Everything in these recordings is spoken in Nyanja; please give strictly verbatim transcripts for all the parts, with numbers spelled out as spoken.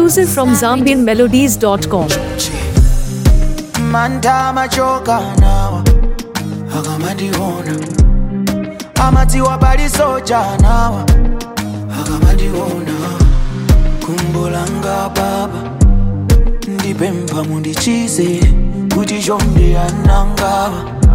Exclusive from Zambian Melodies dot com. Manda machoka nawa Hagamandiona Amati wabali soja nawa Hagamandiona Kumbulanga baba Ndipempa mundi chize Kuti jonde ananga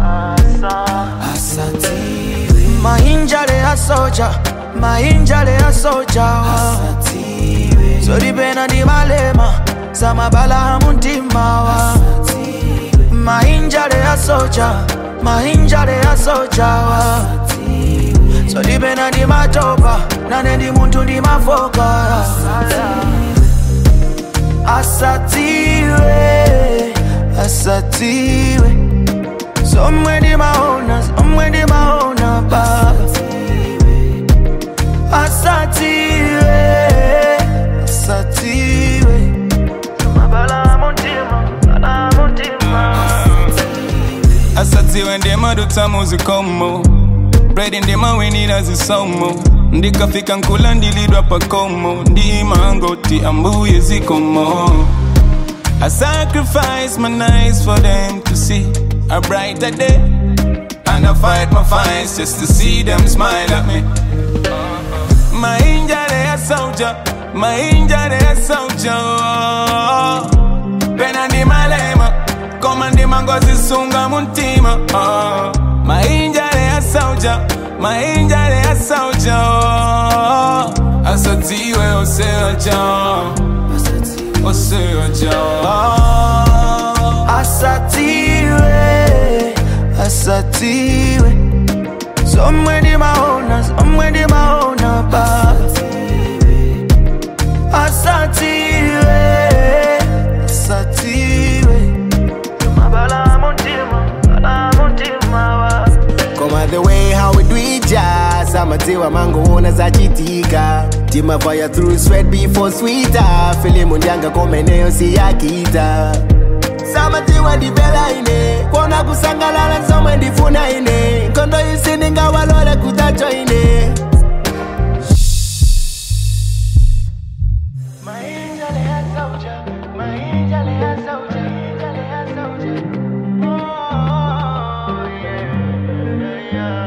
Asatiwe Mahinjale ya soja Mahinjale ya soja Asatiwe Zoribena di malema Samabala muntima wa Mahinjale ya soja Mahinjale ya soja wa Zoribena di matopa Nane di muntu di mafoka Asatiwe Asatiwe Somwe di maona Somwe di maona baba Asatiwe Asatiwe Mabala muntima Bala muntima Asatiwe ndema duta muzikomo Bread ndema we need as a somo Ndikafika nkula ndilidwa pakomo Ndima ngoti ambuye zikomo I sacrifice my nights for them to see a brighter day And I fight my fights just to see them smile at me My angel a soldier, my angel a soldier Pena di malema, komandi mangozi sunga muntima My angel a soldier, my angel a soldier Asatiwe oseoja, oseoja Asatiwe, asatiwe Somwe di maona, somwe di maona baba Asatiwe, asatiwe Mabala muntima, bala muntima wa Come the way how we do it jazz Amatiwa mango ona za chitika Tima fire through sweat before sweeter Fili mundianga komeneo siyakita Samatiwa di bela ine Kona kusangalala nsoma ndifuna ine Kondo yusininga walole kutacho ine Oh, yeah, yeah.